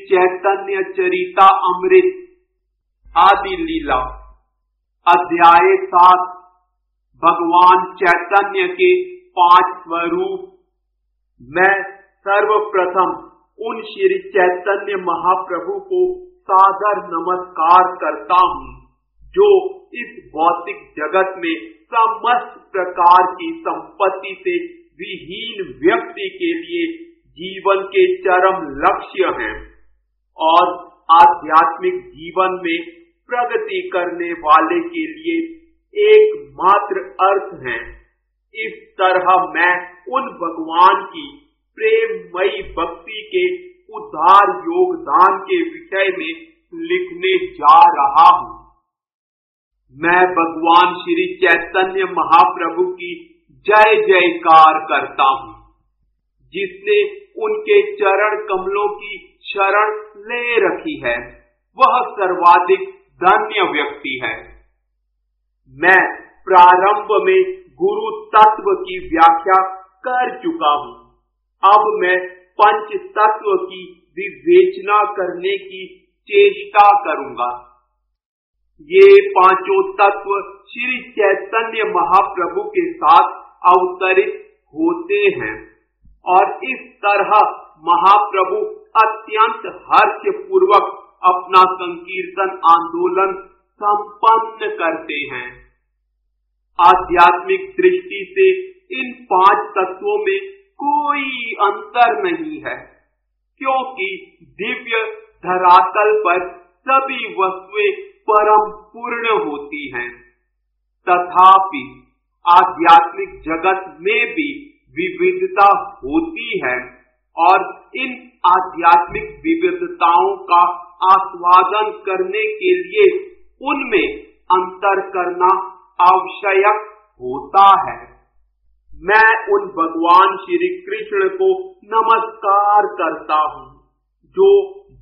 चैतन्य चरिता अमृत आदि लीला अध्याय 7 भगवान चैतन्य के 5 स्वरूप। मैं सर्वप्रथम उन श्री चैतन्य महाप्रभु को सादर नमस्कार करता हूँ जो इस भौतिक जगत में समस्त प्रकार की संपत्ति से विहीन व्यक्ति के लिए जीवन के चरम लक्ष्य हैं और आध्यात्मिक जीवन में प्रगति करने वाले के लिए एकमात्र अर्थ है। इस तरह मैं उन भगवान की प्रेममयी भक्ति के उदार योगदान के विषय में लिखने जा रहा हूँ। मैं भगवान श्री चैतन्य महाप्रभु की जय जयकार करता हूँ, जिसने उनके चरण कमलों की शरण ले रखी है, वह सर्वाधिक धन्य व्यक्ति है। मैं प्रारंभ में गुरु तत्व की व्याख्या कर चुका हूँ। अब मैं पंच तत्व की विवेचना करने की चेष्टा करूंगा। ये पांचों तत्व श्री चैतन्य महाप्रभु के साथ अवतरित होते हैं और इस तरह महाप्रभु अत्यंत हर्ष पूर्वक अपना संकीर्तन आंदोलन संपन्न करते हैं। आध्यात्मिक दृष्टि से इन 5 तत्वों में कोई अंतर नहीं है, क्योंकि दिव्य धरातल पर सभी वस्तुएं परम पूर्ण होती हैं। तथापि आध्यात्मिक जगत में भी विविधता होती है और इन आध्यात्मिक विविधताओं का आस्वादन करने के लिए उनमें अंतर करना आवश्यक होता है। मैं उन भगवान श्री कृष्ण को नमस्कार करता हूँ जो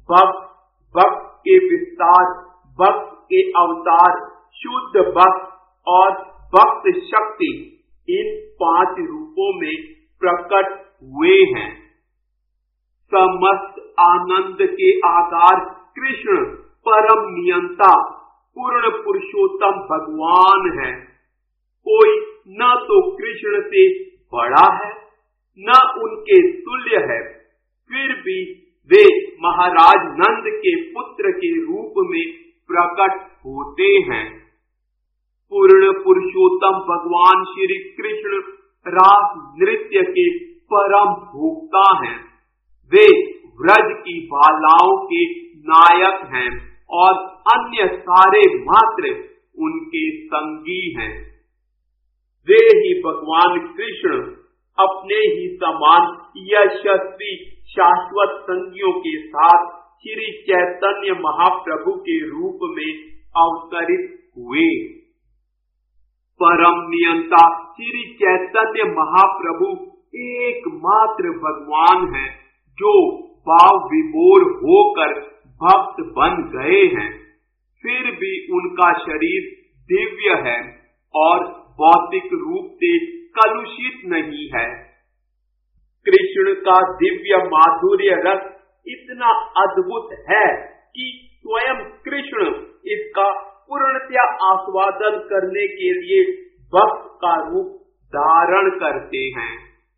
भक्त के विस्तार, भक्त के अवतार, शुद्ध भक्त और भक्त शक्ति इन 5 रूपों में प्रकट हुए हैं। समस्त आनंद के आधार कृष्ण परम नियंता पूर्ण पुरुषोत्तम भगवान है। कोई न तो कृष्ण से बड़ा है न उनके तुल्य है, फिर भी वे महाराज नंद के पुत्र के रूप में प्रकट होते हैं। पूर्ण पुरुषोत्तम भगवान श्री कृष्ण रास नृत्य के परम भोक्ता हैं। वे व्रज की बालाओं के नायक हैं और अन्य सारे मात्र उनके संगी हैं। वे ही भगवान कृष्ण अपने ही समान यशस्वी शाश्वत संगियों के साथ श्री चैतन्य महाप्रभु के रूप में अवतरित हुए। परम नियंता श्री चैतन्य महाप्रभु एकमात्र भगवान है जो भाव विभोर होकर भक्त बन गए हैं। फिर भी उनका शरीर दिव्य है और भौतिक रूप से कलुषित नहीं है। कृष्ण का दिव्य माधुर्य रस इतना अद्भुत है कि स्वयं कृष्ण इसका पूर्णतया आस्वादन करने के लिए भक्त का रूप धारण करते हैं।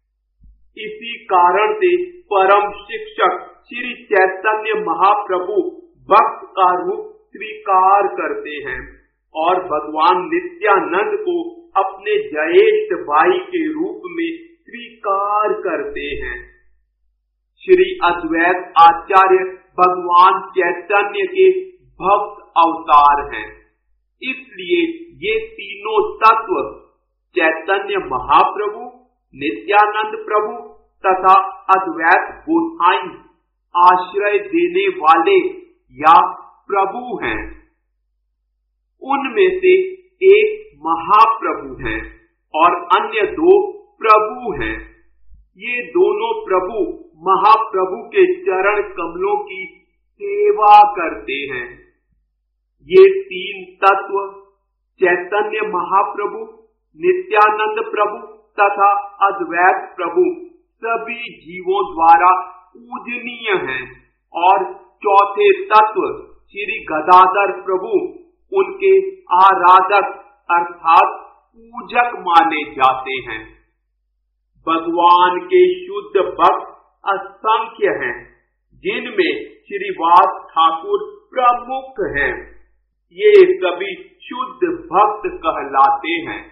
इसी कारण से परम शिक्षक श्री चैतन्य महाप्रभु भक्त का रूप स्वीकार करते हैं और भगवान नित्यानंद को अपने ज्येष्ठ भाई के रूप में स्वीकार करते हैं। श्री अद्वैत आचार्य भगवान चैतन्य के भक्त अवतार हैं। इसलिए ये तीनों तत्व चैतन्य महाप्रभु, नित्यानंद प्रभु तथा अद्वैत गोसाई आश्रय देने वाले या प्रभु हैं। उनमें से एक महाप्रभु हैं और अन्य 2 प्रभु हैं। ये दोनों प्रभु महाप्रभु के चरण कमलों की सेवा करते हैं। ये 3 तत्व चैतन्य महाप्रभु, नित्यानंद प्रभु तथा अद्वैत प्रभु सभी जीवों द्वारा पूजनीय हैं और चौथे तत्व श्री गदाधर प्रभु उनके आराधक अर्थात पूजक माने जाते हैं। भगवान के शुद्ध भक्त असंख्य हैं, जिनमें श्रीवास ठाकुर प्रमुख हैं। ये सभी शुद्ध भक्त कहलाते हैं।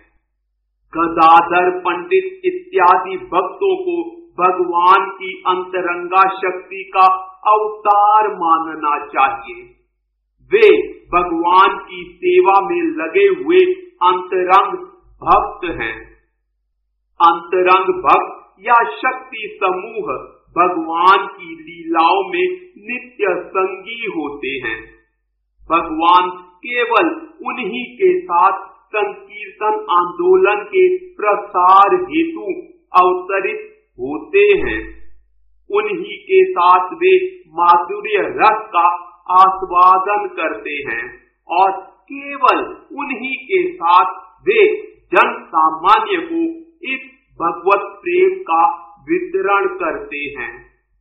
गदाधर पंडित इत्यादि भक्तों को भगवान की अंतरंगा शक्ति का अवतार मानना चाहिए। वे भगवान की सेवा में लगे हुए अंतरंग भक्त हैं। अंतरंग भक्त या शक्ति समूह भगवान की लीलाओं में नित्य संगी होते हैं। भगवान केवल उन्हीं के साथ संकीर्तन आंदोलन के प्रसार हेतु अवतरित होते हैं। उन्हीं के साथ वे माधुर्य रस का आस्वादन करते हैं और केवल उन्हीं के साथ वे जन सामान्य को इस भगवत प्रेम का वितरण करते हैं।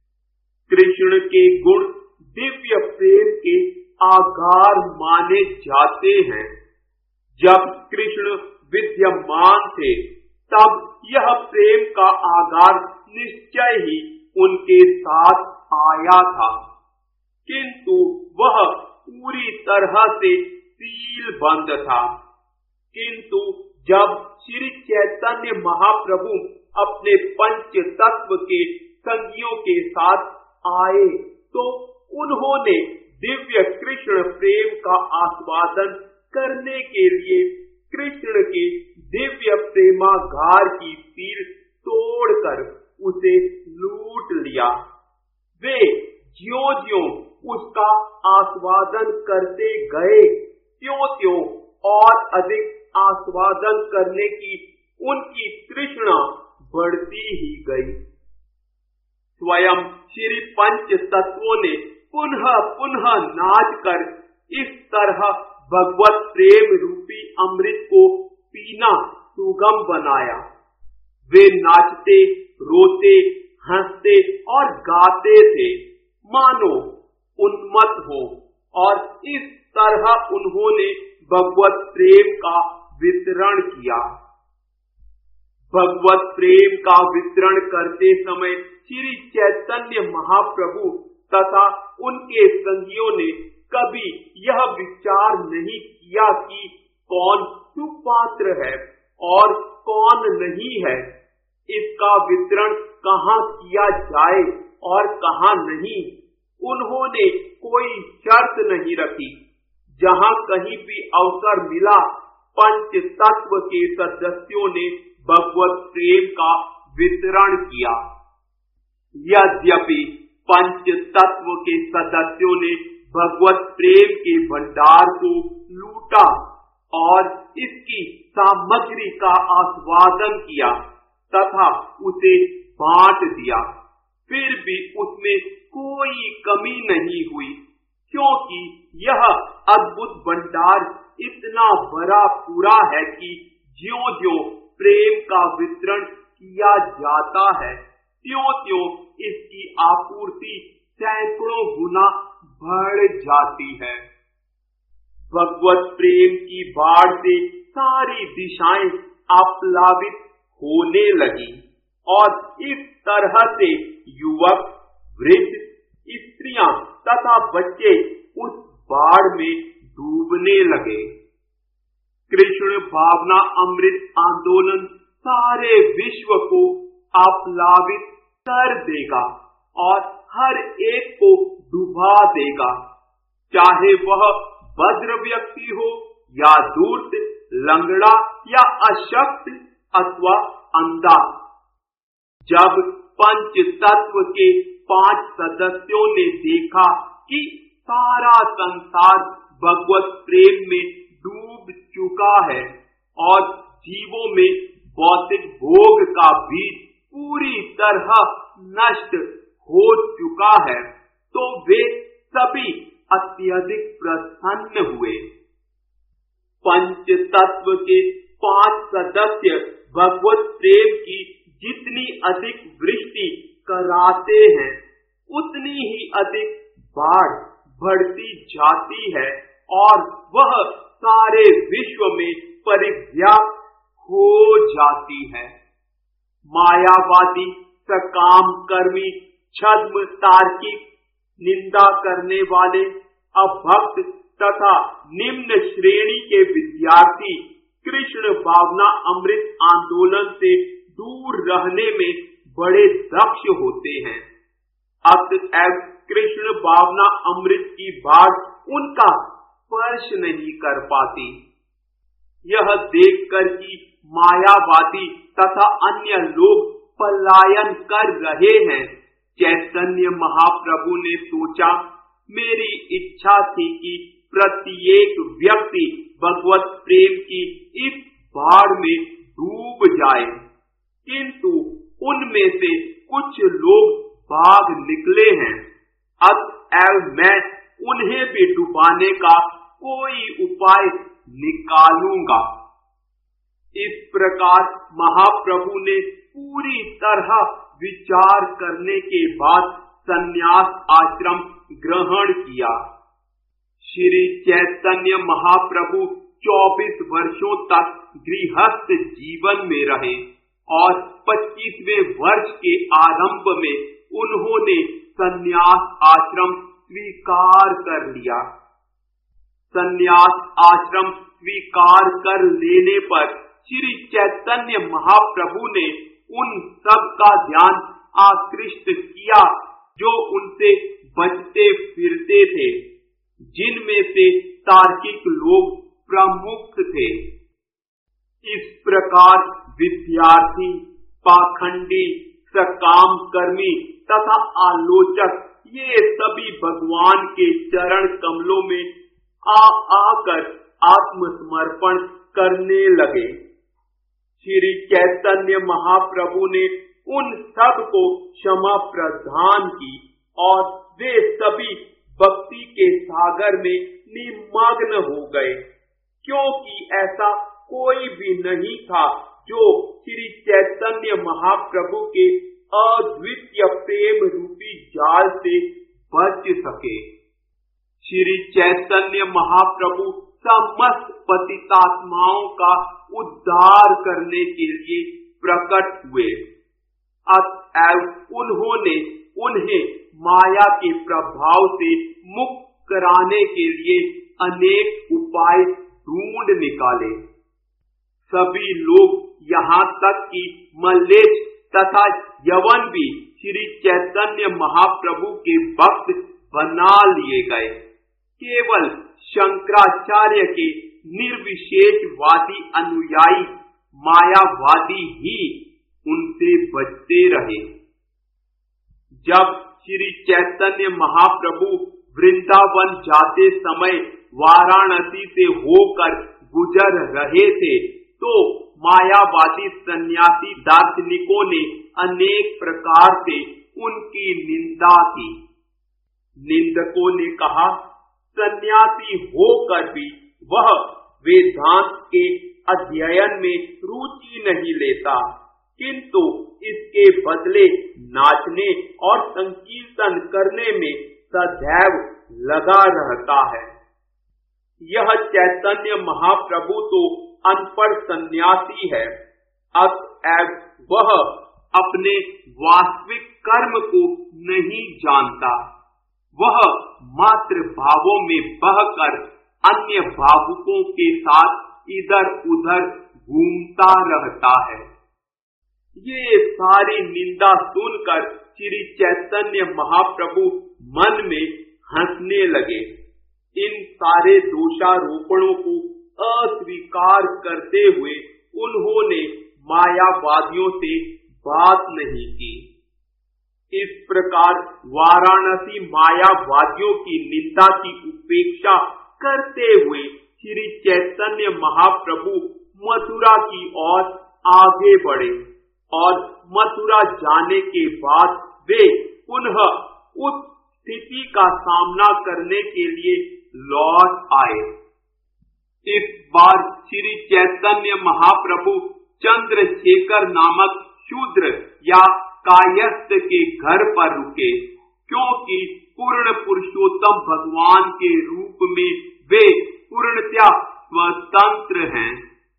कृष्ण के गुण दिव्य प्रेम के आगार माने जाते हैं। जब कृष्ण विद्यमान थे तब यह प्रेम का आगार निश्चय ही उनके साथ आया था, किंतु वह पूरी तरह से सीलबंद था। किंतु जब श्री चैतन्य महाप्रभु अपने पंच तत्व के संगियों के साथ आए तो उन्होंने दिव्य कृष्ण प्रेम का आस्वादन करने के लिए कृष्ण के दिव्य प्रेमागार की सील तोड़कर उसे लूट लिया। वे ज्यों-ज्यों उसका आस्वादन करते गए, त्यों-त्यों और अधिक आस्वादन करने की उनकी तृष्णा बढ़ती ही गई। स्वयं श्री पंच तत्वों ने पुनः पुनः नाच कर इस तरह भगवत प्रेम रूपी अमृत को पीना सुगम बनाया। वे नाचते, रोते, हंसते और गाते थे मानो उन्मत्त हो, और इस तरह उन्होंने भगवत प्रेम का वितरण किया। भगवत प्रेम का वितरण करते समय श्री चैतन्य महाप्रभु तथा उनके संगियों ने कभी यह विचार नहीं किया कि कौन सुपात्र है और कौन नहीं है, इसका वितरण कहाँ किया जाए और कहाँ नहीं। उन्होंने कोई शर्त नहीं रखी। जहाँ कहीं भी अवसर मिला, पंच तत्व के सदस्यों ने भगवत प्रेम का वितरण किया। यद्यपि पंच तत्व के सदस्यों ने भगवत प्रेम के भंडार को लूटा और इसकी सामग्री का आस्वादन किया तथा उसे बांट दिया, फिर भी उसमें कोई कमी नहीं हुई, क्योंकि यह अद्भुत भंडार इतना बड़ा पूरा है कि ज्यों-ज्यों प्रेम का वितरण किया जाता है, त्यों-त्यों इसकी आपूर्ति सैकड़ों गुना बढ़ जाती है। भगवत प्रेम की बाढ़ से सारी दिशाएं आप्लावित होने लगी और इस तरह से युवक, वृद्ध, स्त्रियां तथा बच्चे उस बाढ़ में डूबने लगे। कृष्ण भावना अमृत आंदोलन सारे विश्व को आप्लावित कर देगा और हर एक को डुबा देगा, चाहे वह भद्र व्यक्ति हो या धूर्त, लंगड़ा या अशक्त अथवा अंधा। जब पंच तत्व के 5 सदस्यों ने देखा कि सारा संसार भगवत प्रेम में डूब चुका है और जीवों में भौतिक भोग का बीज पूरी तरह नष्ट हो चुका है, तो वे सभी अत्यधिक प्रसन्न हुए। पंच तत्व के 5 सदस्य भगवत प्रेम की जितनी अधिक वृष्टि कराते हैं, उतनी ही अधिक बाढ़ बढ़ती जाती है और वह सारे विश्व में परिव्याप्त हो जाती है। मायावादी, सकाम कर्मी, छद्म तार्किक, निंदा करने वाले, अभक्त तथा निम्न श्रेणी के विद्यार्थी कृष्ण भावना अमृत आंदोलन से दूर रहने में बड़े दक्ष होते हैं। अतएव कृष्ण भावना अमृत की बाढ़ उनका स्पर्श नहीं कर पाती। यह देखकर कि मायावादी तथा अन्य लोग पलायन कर रहे हैं, चैतन्य महाप्रभु ने सोचा, मेरी इच्छा थी कि प्रत्येक व्यक्ति भगवत प्रेम की इस बाढ़ में डूब जाए, किंतु उनमें से कुछ लोग भाग निकले हैं। अतएव मैं उन्हें भी डुबाने का कोई उपाय निकालूंगा। इस प्रकार महाप्रभु ने पूरी तरह विचार करने के बाद संन्यास आश्रम ग्रहण किया। श्री चैतन्य महाप्रभु 24 वर्षों तक गृहस्थ जीवन में रहे और 25वें वर्ष के आरंभ में उन्होंने संन्यास आश्रम स्वीकार कर लिया। संन्यास आश्रम स्वीकार कर लेने पर श्री चैतन्य महाप्रभु ने उन सब का ध्यान आकृष्ट किया जो उनसे बचते फिरते थे, जिनमें से तार्किक लोग प्रमुख थे। इस प्रकार विद्यार्थी, पाखंडी, सकाम कर्मी तथा आलोचक ये सभी भगवान के चरण कमलों में आकर आत्मसमर्पण करने लगे। श्री चैतन्य महाप्रभु ने उन सब को क्षमा प्रदान की और वे सभी भक्ति के सागर में निमग्न हो गए, क्योंकि ऐसा कोई भी नहीं था जो श्री चैतन्य महाप्रभु के अद्वितीय प्रेम रूपी जाल से बच सके। श्री चैतन्य महाप्रभु समस्त पतितात्माओं का उद्धार करने के लिए प्रकट हुए। अतएव उन्होंने उन्हें माया के प्रभाव से मुक्त कराने के लिए अनेक उपाय ढूंढ निकाले। सभी लोग यहाँ तक कि मल्लेश तथा यवन भी श्री चैतन्य महाप्रभु के भक्त बना लिए गए। केवल शंकराचार्य के निर्विशेषवादी अनुयायी मायावादी ही उनसे बचते रहे। जब श्री चैतन्य महाप्रभु वृंदावन जाते समय वाराणसी से होकर गुजर रहे थे, तो मायावादी सन्यासी दार्शनिकों ने अनेक प्रकार से उनकी निंदा की। निंदकों ने कहा, सन्यासी होकर भी वह वेदांत के अध्ययन में रुचि नहीं लेता, किंतु इसके बदले नाचने और संकीर्तन करने में सदैव लगा रहता है। यह चैतन्य महाप्रभु तो अनपढ़ सन्यासी है, अतएव वह अपने वास्तविक कर्म को नहीं जानता। वह मात्र भावों में बहकर अन्य भावुकों के साथ इधर उधर घूमता रहता है। ये सारी निंदा सुनकर श्री चैतन्य महाप्रभु मन में हंसने लगे। इन सारे दोषारोपणों को अस्वीकार करते हुए उन्होंने मायावादियों से बात नहीं की। इस प्रकार वाराणसी मायावादियों की निंदा की उपेक्षा करते हुए श्री चैतन्य महाप्रभु मथुरा की ओर आगे बढ़े और मथुरा जाने के बाद वे पुनः उस स्थिति का सामना करने के लिए लौट आए। इस बार श्री चैतन्य महाप्रभु चंद्रशेखर नामक शूद्र या कायस्थ के घर पर रुके, क्योंकि पूर्ण पुरुषोत्तम भगवान के रूप में वे पूर्णतया स्वतंत्र हैं।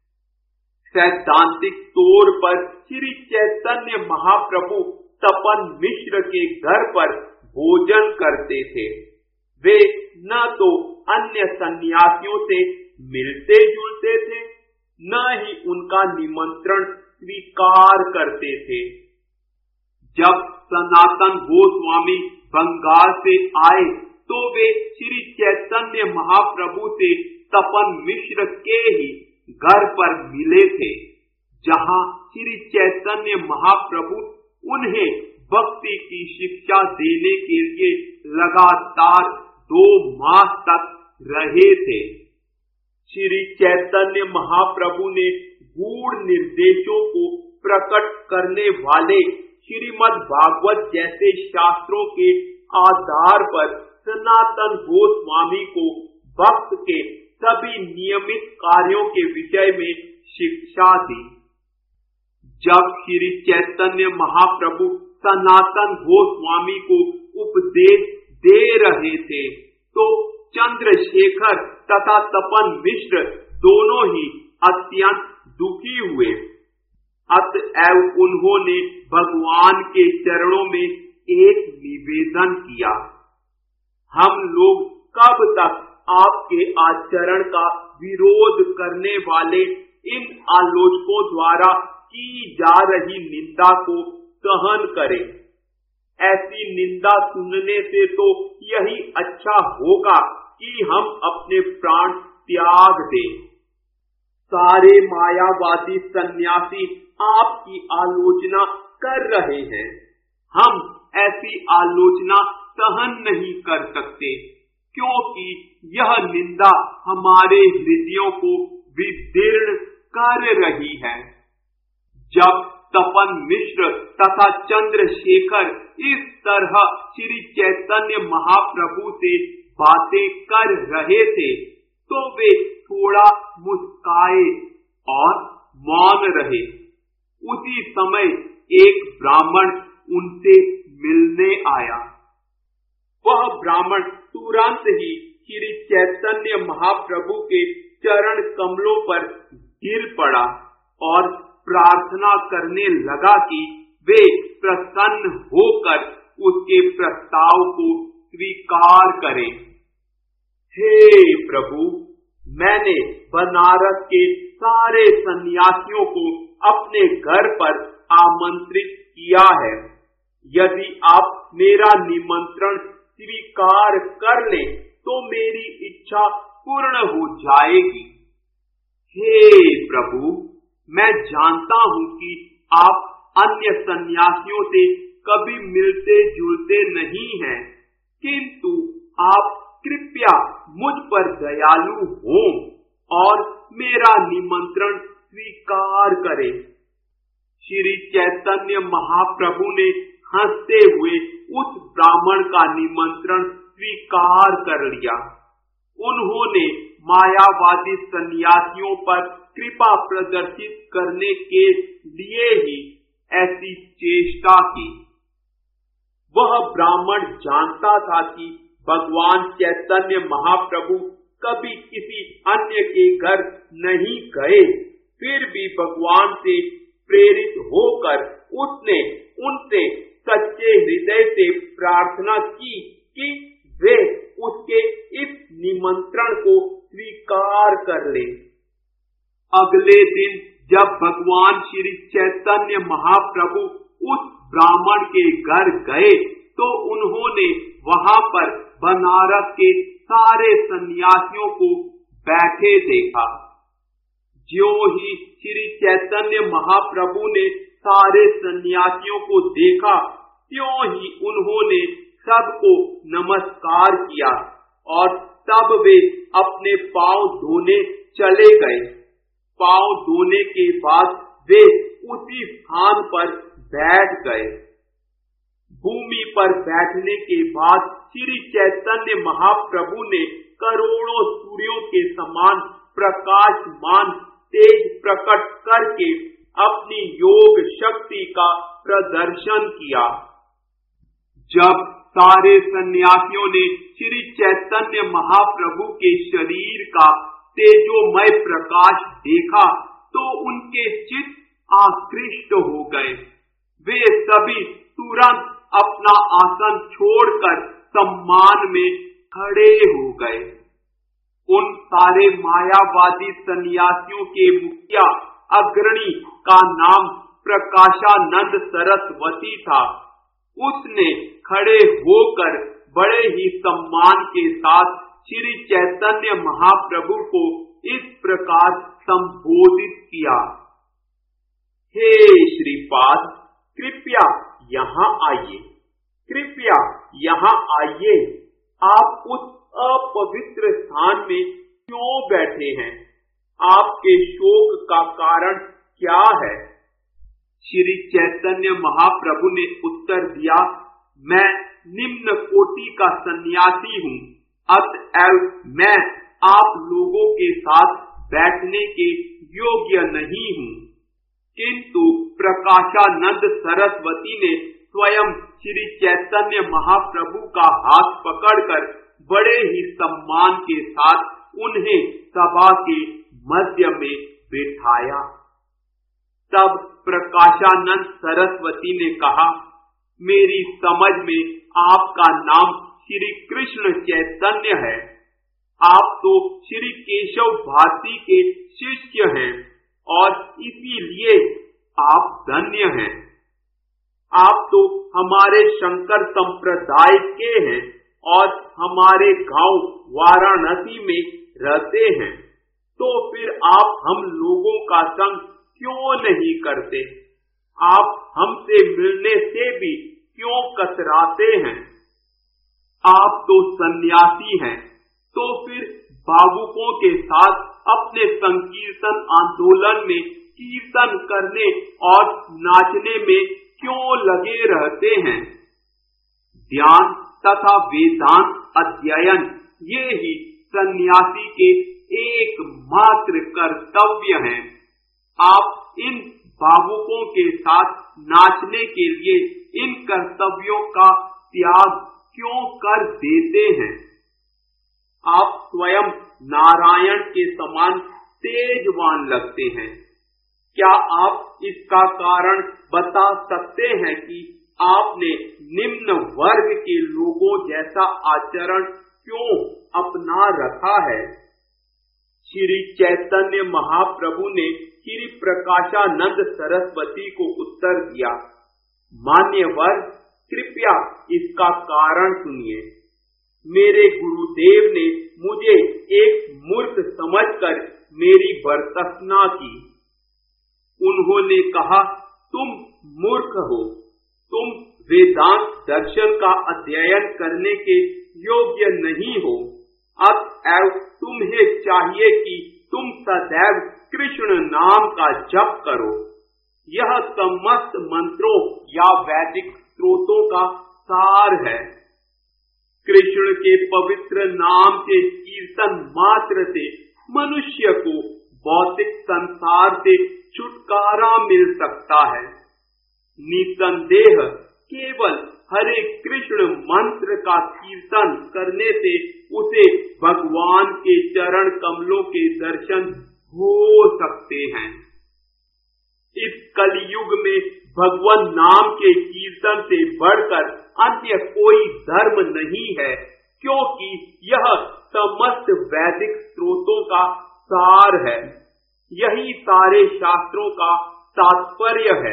सैद्धांतिक तौर पर श्री चैतन्य महाप्रभु तपन मिश्र के घर पर भोजन करते थे। वे न तो अन्य सन्यासियों से मिलते जुलते थे, न ही उनका निमंत्रण स्वीकार करते थे। जब सनातन गोस्वामी बंगाल से आए तो वे श्री चैतन्य महाप्रभु से तपन मिश्र के ही घर पर मिले थे, जहां श्री चैतन्य महाप्रभु उन्हें भक्ति की शिक्षा देने के लिए लगातार 2 मास तक रहे थे। श्री चैतन्य महाप्रभु ने गूढ़ निर्देशों को प्रकट करने वाले श्रीमद् भागवत जैसे शास्त्रों के आधार पर सनातन गोस्वामी को भक्त के सभी नियमित कार्यों के विषय में शिक्षा दी। जब श्री चैतन्य महाप्रभु सनातन गोस्वामी को उपदेश दे रहे थे तो चंद्रशेखर तथा तपन मिश्र दोनों ही अत्यंत दुखी हुए। अतएव उन्होंने भगवान के चरणों में एक निवेदन किया, हम लोग कब तक आपके आचरण का विरोध करने वाले इन आलोचकों द्वारा की जा रही निंदा को सहन करें। ऐसी निंदा सुनने से तो यही अच्छा होगा कि हम अपने प्राण त्याग दें। सारे मायावादी सन्यासी आपकी आलोचना कर रहे हैं, हम ऐसी आलोचना सहन नहीं कर सकते, क्योंकि यह निंदा हमारे हृदयों को विदीर्ण कर रही है। जब तपन मिश्र तथा चंद्रशेखर इस तरह श्री चैतन्य महाप्रभु से बातें कर रहे थे तो वे थोड़ा मुस्काए और मौन रहे। उसी समय एक ब्राह्मण उनसे मिलने आया। वह ब्राह्मण तुरंत ही श्री चैतन्य महाप्रभु के चरण कमलों पर गिर पड़ा और प्रार्थना करने लगा कि वे प्रसन्न होकर उसके प्रस्ताव को स्वीकार करें। हे प्रभु, मैंने बनारस के सारे सन्यासियों को अपने घर पर आमंत्रित किया है। यदि आप मेरा निमंत्रण स्वीकार कर ले तो मेरी इच्छा पूर्ण हो जाएगी। हे प्रभु, मैं जानता हूं कि आप अन्य सन्यासियों से कभी मिलते जुलते नहीं हैं, किंतु आप कृपया मुझ पर दयालु हो और मेरा निमंत्रण स्वीकार करें। श्री चैतन्य महाप्रभु ने हंसते हुए उस ब्राह्मण का निमंत्रण स्वीकार कर लिया। उन्होंने मायावादी सन्यासियों पर कृपा प्रदर्शित करने के लिए ही ऐसी चेष्टा की। वह ब्राह्मण जानता था कि भगवान चैतन्य महाप्रभु कभी किसी अन्य के घर नहीं गए, फिर भी भगवान से प्रेरित होकर उसने उनसे सच्चे हृदय से प्रार्थना की कि वे उसके इस निमंत्रण को स्वीकार कर ले। अगले दिन जब भगवान श्री चैतन्य महाप्रभु उस ब्राह्मण के घर गए तो उन्होंने वहां पर बनारस के सारे सन्यासियों को बैठे देखा। ज्यों ही श्री चैतन्य महाप्रभु ने सारे सन्यासियों को देखा, त्यों ही उन्होंने सबको नमस्कार किया और तब वे अपने पांव धोने चले गए। पांव धोने के बाद वे उसी स्थान पर बैठ गए। भूमि पर बैठने के बाद श्री चैतन्य महाप्रभु ने करोड़ों सूर्यों के समान प्रकाशमान तेज प्रकट करके अपनी योग शक्ति का प्रदर्शन किया। जब सारे सन्यासियों ने श्री चैतन्य महाप्रभु के शरीर का तेजोमय प्रकाश देखा तो उनके चित्त आकृष्ट हो गए। वे सभी तुरंत अपना आसन छोड़कर सम्मान में खड़े हो गए। उन सारे मायावादी सन्यासियों के मुखिया अग्रणी का नाम प्रकाशानंद सरस्वती था। उसने खड़े होकर बड़े ही सम्मान के साथ श्री चैतन्य महाप्रभु को इस प्रकार संबोधित किया, हे श्रीपाद, कृपया यहाँ आइए, कृपया यहाँ आइए। आप उस अपवित्र स्थान में क्यों बैठे हैं? आपके शोक का कारण क्या है? श्री चैतन्य महाप्रभु ने उत्तर दिया, मैं निम्न कोटि का सन्यासी हूँ, अतएव मैं आप लोगों के साथ बैठने के योग्य नहीं हूँ। किंतु प्रकाशानंद सरस्वती ने स्वयं श्री चैतन्य महाप्रभु का हाथ पकड़कर बड़े ही सम्मान के साथ उन्हें सभा के मध्य में बिठाया। तब प्रकाशानंद सरस्वती ने कहा, मेरी समझ में आपका नाम श्री कृष्ण चैतन्य है। आप तो श्री केशव भारती के शिष्य हैं और इसीलिए आप धन्य हैं। आप तो हमारे शंकर संप्रदाय के हैं और हमारे गांव वाराणसी में रहते हैं, तो फिर आप हम लोगों का संग क्यों नहीं करते? आप हमसे मिलने से भी क्यों कतराते हैं? आप तो सन्यासी हैं, तो फिर भावुकों के साथ अपने संकीर्तन आंदोलन में कीर्तन करने और नाचने में क्यों लगे रहते हैं? ध्यान तथा वेदांत अध्ययन ये ही सन्यासी के एकमात्र कर्तव्य हैं। आप इन भावुकों के साथ नाचने के लिए इन कर्तव्यों का त्याग क्यों कर देते हैं? आप स्वयं नारायण के समान तेजवान लगते हैं। क्या आप इसका कारण बता सकते हैं कि आपने निम्न वर्ग के लोगों जैसा आचरण क्यों अपना रखा है? श्री चैतन्य महाप्रभु ने श्री प्रकाशानंद सरस्वती को उत्तर दिया, मान्यवर, कृपया इसका कारण सुनिए। मेरे गुरुदेव ने मुझे एक मूर्ख समझकर मेरी भर्त्सना की। उन्होंने कहा, तुम मूर्ख हो, तुम वेदांत दर्शन का अध्ययन करने के योग्य नहीं हो। अतएव तुम्हें चाहिए कि तुम सदैव कृष्ण नाम का जप करो। यह समस्त मंत्रों या वैदिक स्रोतों का सार है। कृष्ण के पवित्र नाम के कीर्तन मात्र से मनुष्य को भौतिक संसार से छुटकारा मिल सकता है। निसंदेह केवल हरे कृष्ण मंत्र का कीर्तन करने से उसे भगवान के चरण कमलों के दर्शन हो सकते हैं। इस कलयुग में भगवान नाम के कीर्तन से बढ़कर अन्य कोई धर्म नहीं है, क्योंकि यह समस्त वैदिक स्रोतों का सार है। यही सारे शास्त्रों का तात्पर्य है।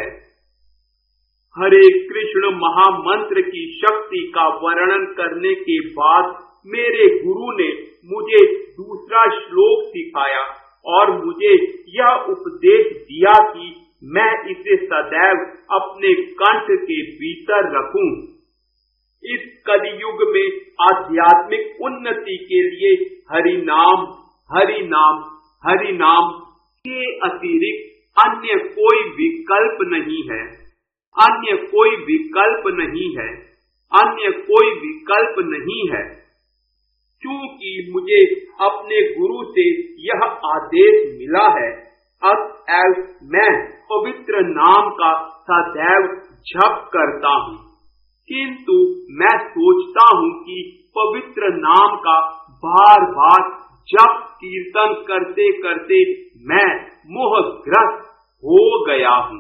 हरे कृष्ण महामंत्र की शक्ति का वर्णन करने के बाद मेरे गुरु ने मुझे दूसरा श्लोक सिखाया और मुझे यह उपदेश दिया कि मैं इसे सदैव अपने कंठ के भीतर रखूं। इस कलयुग में आध्यात्मिक उन्नति के लिए हरि नाम, हरि नाम, हरि नाम के अतिरिक्त अन्य कोई विकल्प नहीं है। अन्य कोई विकल्प नहीं है। अन्य कोई विकल्प नहीं है। क्योंकि मुझे अपने गुरु से यह आदेश मिला है, अतएव मैं पवित्र नाम का सदैव जप करता हूँ। किंतु मैं सोचता हूँ कि पवित्र नाम का बार बार जप कीर्तन करते करते मैं मोहग्रस्त हो गया हूँ।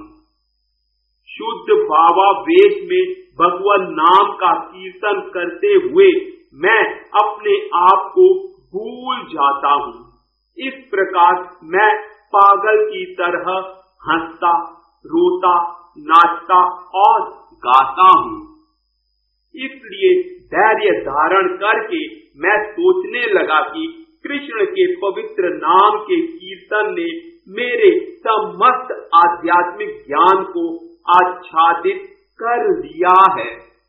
शुद्ध बाबा वेश में भगवान नाम का कीर्तन करते हुए मैं अपने आप को भूल जाता हूँ। इस प्रकार मैं पागल की तरह हंसता, रोता, नाचता और गाता हूँ। इसलिए धैर्य धारण करके मैं सोचने लगा कि कृष्ण के पवित्र नाम के कीर्तन ने मेरे समस्त आध्यात्मिक ज्ञान को आच्छादित कर लिया है।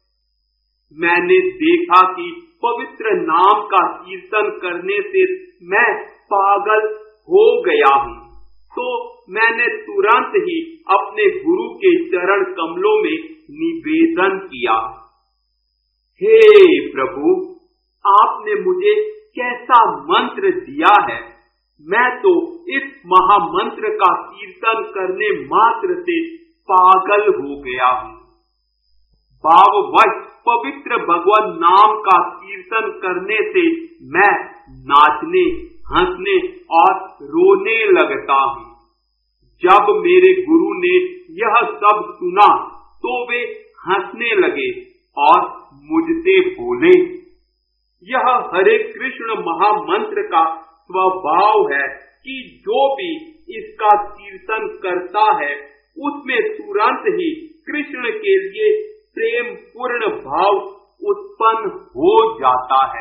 मैंने देखा कि पवित्र नाम का कीर्तन करने से मैं पागल हो गया हूँ, तो मैंने तुरंत ही अपने गुरु के चरण कमलों में निवेदन किया, हे प्रभु, आपने मुझे कैसा मंत्र दिया है। मैं तो इस महामंत्र का कीर्तन करने मात्र से पागल हो गया हूँ। भाववश पवित्र भगवान नाम का कीर्तन करने से मैं नाचने, हंसने और रोने लगता हूँ। जब मेरे गुरु ने यह सब सुना तो वे हंसने लगे और मुझसे बोले, यह हरे कृष्ण महामंत्र का स्वभाव है कि जो भी इसका कीर्तन करता है उसमें तुरंत ही कृष्ण के लिए प्रेम पूर्ण भाव उत्पन्न हो जाता है।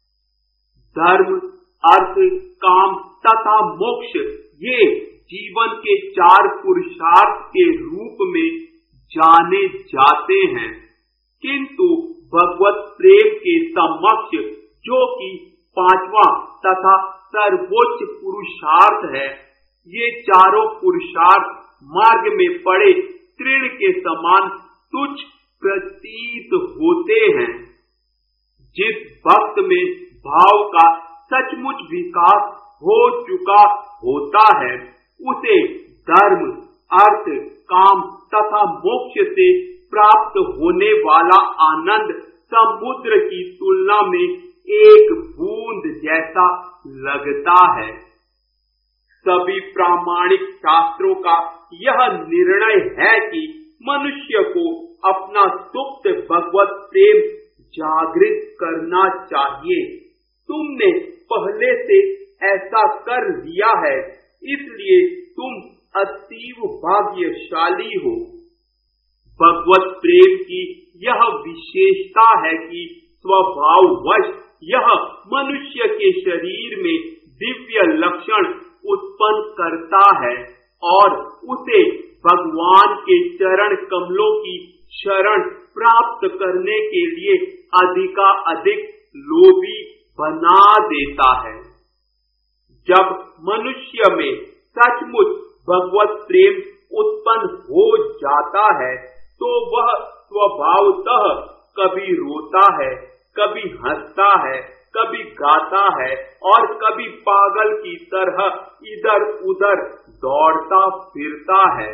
धर्म, अर्थ, काम तथा मोक्ष ये जीवन के 4 पुरुषार्थ के रूप में जाने जाते हैं, किंतु भगवत प्रेम के समक्ष जो कि 5वां तथा सर्वोच्च पुरुषार्थ है, ये चारों पुरुषार्थ मार्ग में पड़े तृण के समान तुच्छ प्रतीत होते हैं। जिस भक्त में भाव का सचमुच विकास हो चुका होता है उसे धर्म, अर्थ, काम तथा मोक्ष से प्राप्त होने वाला आनंद समुद्र की तुलना में एक बूंद जैसा लगता है। सभी प्रामाणिक शास्त्रों का यह निर्णय है कि मनुष्य को अपना सुप्त भगवत प्रेम जागृत करना चाहिए। तुमने पहले से ऐसा कर लिया है, इसलिए तुम अतीव भाग्यशाली हो। भगवत प्रेम की यह विशेषता है कि स्वभाववश यह मनुष्य के शरीर में दिव्य लक्षण उत्पन्न करता है और उसे भगवान के चरण कमलों की शरण प्राप्त करने के लिए अधिकाधिक लोभी बना देता है। जब मनुष्य में सचमुच भगवत प्रेम उत्पन्न हो जाता है तो वह स्वभावतः कभी रोता है, कभी हंसता है, कभी गाता है और कभी पागल की तरह इधर उधर दौड़ता फिरता है।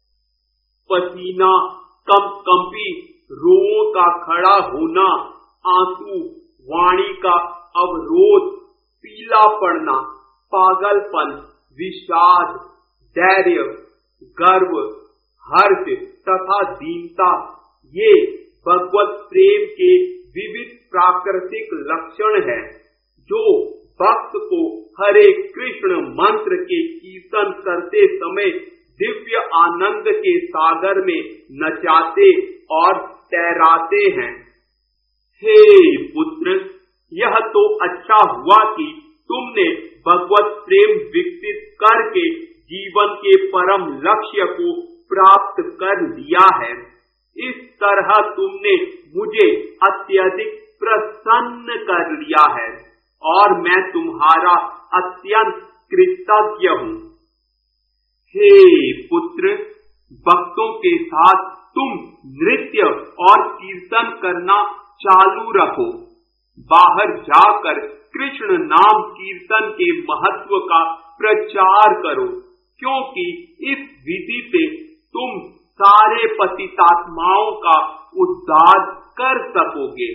पसीना, कंपी, रोओं का खड़ा होना, आंसू, वाणी का अवरोध, पीला पड़ना, पागलपन, विषाद, धैर्य, गर्व, हर्ष तथा दीनता ये भगवत प्रेम के विविध प्राकृतिक लक्षण है जो भक्त को हरे कृष्ण मंत्र के कीर्तन करते समय दिव्य आनंद के सागर में नचाते और तैराते हैं। हे पुत्र, यह तो अच्छा हुआ कि तुमने भगवत प्रेम विकसित करके जीवन के परम लक्ष्य को प्राप्त कर लिया है। इस तरह तुमने मुझे अत्यधिक प्रसन्न कर लिया है और मैं तुम्हारा अत्यंत कृतज्ञ हूँ। हे पुत्र, भक्तों के साथ तुम नृत्य और कीर्तन करना चालू रखो। बाहर जाकर कृष्ण नाम कीर्तन के महत्व का प्रचार करो, क्योंकि इस विधि से तुम सारे पतितात्माओं का उद्धार कर सकोगे।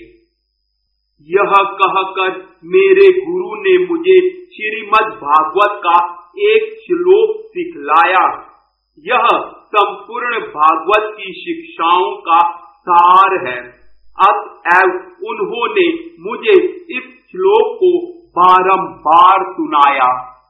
यह कहकर मेरे गुरु ने मुझे श्रीमद् भागवत का एक श्लोक सिखलाया। यह संपूर्ण भागवत की शिक्षाओं का सार है। अतएव उन्होंने मुझे इस श्लोक को बारंबार सुनाया।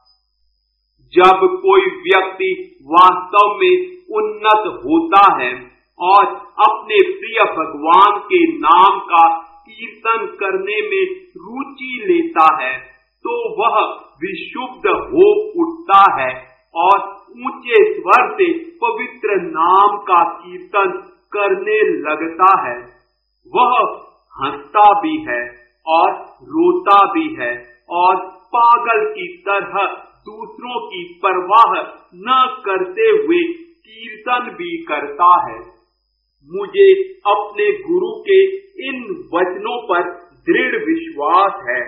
जब कोई व्यक्ति वास्तव में उन्नत होता है और अपने प्रिय भगवान के नाम का कीर्तन करने में रुचि लेता है, तो वह विशुद्ध हो उठता है और ऊंचे स्वर से पवित्र नाम का कीर्तन करने लगता है। वह हंसता भी है और रोता भी है और पागल की तरह दूसरों की परवाह न करते हुए कीर्तन भी करता है। मुझे अपने गुरु के इन वचनों पर दृढ़ विश्वास है।